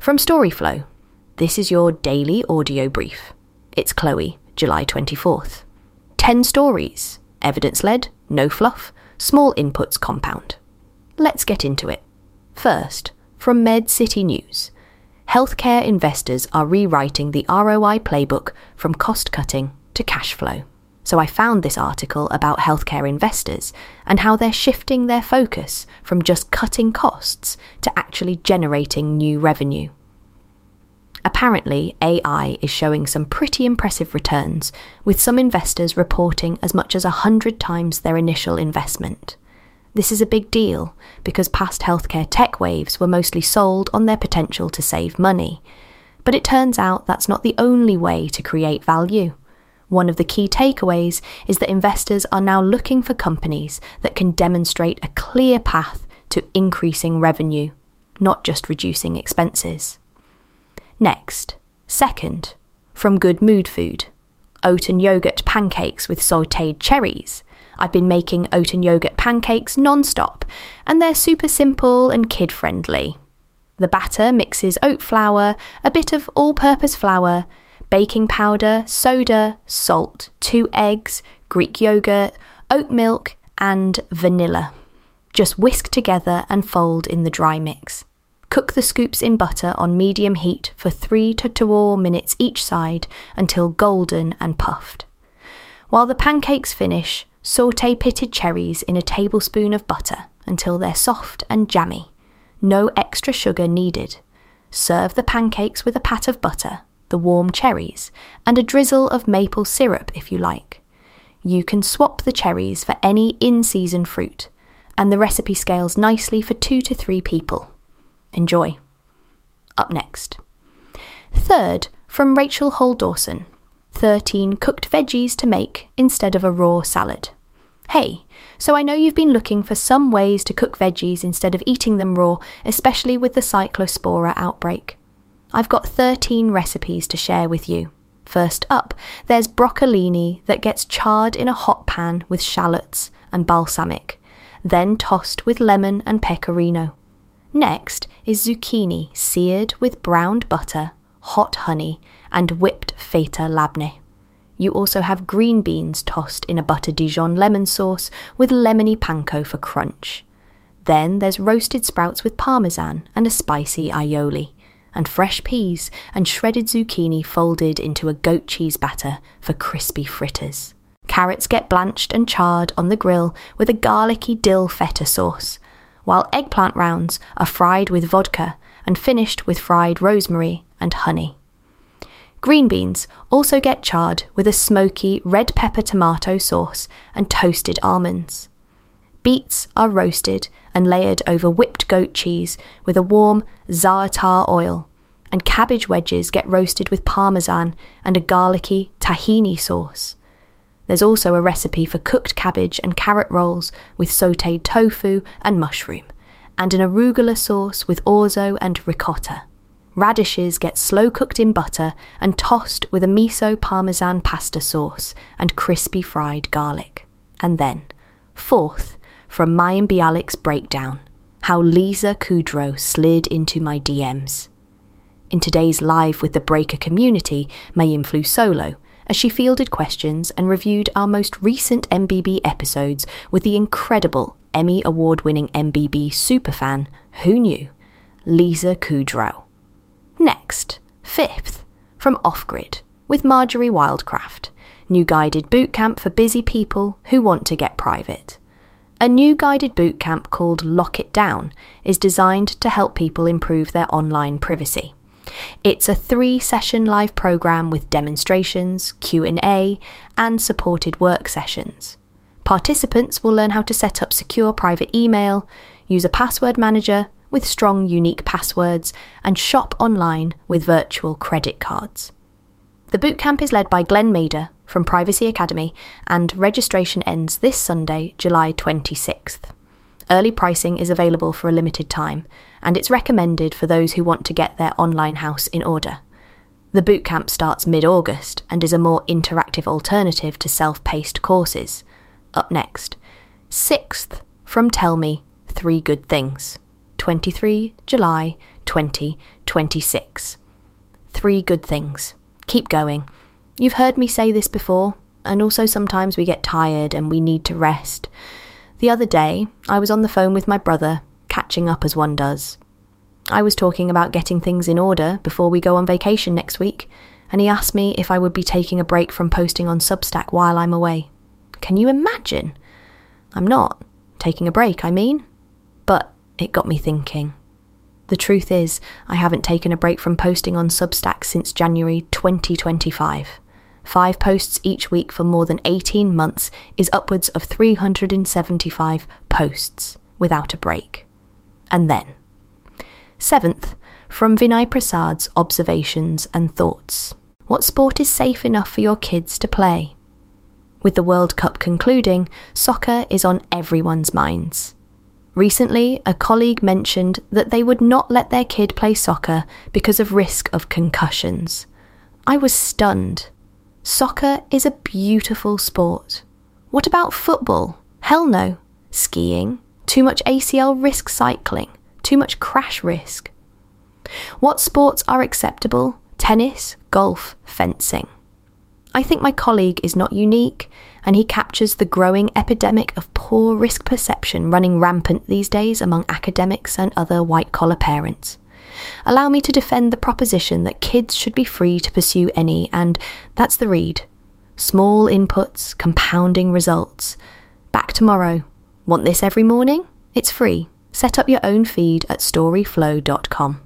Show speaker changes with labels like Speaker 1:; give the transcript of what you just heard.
Speaker 1: From Storyflow, this is your daily audio brief. It's Chloe, July 24th. 10 stories, evidence-led, no fluff, small inputs compound. Let's get into it. First, from MedCity News. Healthcare investors are rewriting the ROI playbook from cost-cutting to cash flow. So I found this article about healthcare investors and how they're shifting their focus from just cutting costs to actually generating new revenue. Apparently, AI is showing some pretty impressive returns, with some investors reporting as much as 100 times their initial investment. This is a big deal because past healthcare tech waves were mostly sold on their potential to save money. But it turns out that's not the only way to create value. One of the key takeaways is that investors are now looking for companies that can demonstrate a clear path to increasing revenue, not just reducing expenses. Next, second, from Good Mood Food. Oat and yogurt pancakes with sautéed cherries. I've been making oat and yogurt pancakes non-stop, and they're super simple and kid-friendly. The batter mixes oat flour, a bit of all-purpose flour, baking powder, soda, salt, 2 eggs, Greek yogurt, oat milk, and vanilla. Just whisk together and fold in the dry mix. Cook the scoops in butter on medium heat for 3 to 4 minutes each side until golden and puffed. While the pancakes finish, sauté pitted cherries in a tablespoon of butter until they're soft and jammy. No extra sugar needed. Serve the pancakes with a pat of butter, the warm cherries, and a drizzle of maple syrup if you like. You can swap the cherries for any in-season fruit, and the recipe scales nicely for 2 to 3 people. Enjoy. Up next. Third, from Rachel Hall Dawson. 13 cooked veggies to make instead of a raw salad. Hey, so I know you've been looking for some ways to cook veggies instead of eating them raw, especially with the Cyclospora outbreak. I've got 13 recipes to share with you. First up, there's broccolini that gets charred in a hot pan with shallots and balsamic, then tossed with lemon and pecorino. Next is zucchini seared with browned butter, hot honey, and whipped feta labneh. You also have green beans tossed in a butter Dijon lemon sauce with lemony panko for crunch. Then there's roasted sprouts with parmesan and a spicy aioli, and fresh peas and shredded zucchini folded into a goat cheese batter for crispy fritters. Carrots get blanched and charred on the grill with a garlicky dill feta sauce, while eggplant rounds are fried with vodka and finished with fried rosemary and honey. Green beans also get charred with a smoky red pepper tomato sauce and toasted almonds. Beets are roasted and layered over whipped goat cheese with a warm za'atar oil, and cabbage wedges get roasted with parmesan and a garlicky tahini sauce. There's also a recipe for cooked cabbage and carrot rolls with sautéed tofu and mushroom, and an arugula sauce with orzo and ricotta. Radishes get slow-cooked in butter and tossed with a miso parmesan pasta sauce and crispy fried garlic. And then, fourth, from Mayim Bialik's breakdown, how Lisa Kudrow slid into my DMs. In today's live with the Breaker community, Mayim flew solo, as she fielded questions and reviewed our most recent MBB episodes with the incredible Emmy Award-winning MBB superfan, who knew, Lisa Kudrow. Next, fifth, from Off Grid, with Marjorie Wildcraft, new guided bootcamp for busy people who want to get private. A new guided bootcamp called Lock It Down is designed to help people improve their online privacy. It's a 3-session live program with demonstrations, Q&A, and supported work sessions. Participants will learn how to set up secure private email, use a password manager with strong unique passwords, and shop online with virtual credit cards. The bootcamp is led by Glenn Mader from Privacy Academy, and registration ends this Sunday, July 26th. Early pricing is available for a limited time, and it's recommended for those who want to get their online house in order. The bootcamp starts mid-August and is a more interactive alternative to self-paced courses. Up next, sixth, from Tell Me 3 Good Things, 23 July 2022. 26. 3 good things. Keep going. You've heard me say this before, and also sometimes we get tired and we need to rest. The other day, I was on the phone with my brother, catching up as one does. I was talking about getting things in order before we go on vacation next week, and he asked me if I would be taking a break from posting on Substack while I'm away. Can you imagine? I'm not. Taking a break, I mean. But it got me thinking. The truth is, I haven't taken a break from posting on Substack since January 2025. 5 posts each week for more than 18 months is upwards of 375 posts without a break. And then, 7th, from Vinay Prasad's observations and thoughts. What sport is safe enough for your kids to play? With the World Cup concluding, soccer is on everyone's minds. Recently, a colleague mentioned that they would not let their kid play soccer because of risk of concussions. I was stunned. Soccer is a beautiful sport. What about football? Hell no. Skiing? Too much ACL risk cycling? Too much crash risk? What sports are acceptable? Tennis, golf, fencing. I think my colleague is not unique, and he captures the growing epidemic of poor risk perception running rampant these days among academics and other white-collar parents. Allow me to defend the proposition that kids should be free to pursue any, and that's the read. Small inputs, compounding results. Back tomorrow. Want this every morning? It's free. Set up your own feed at storyflow.com.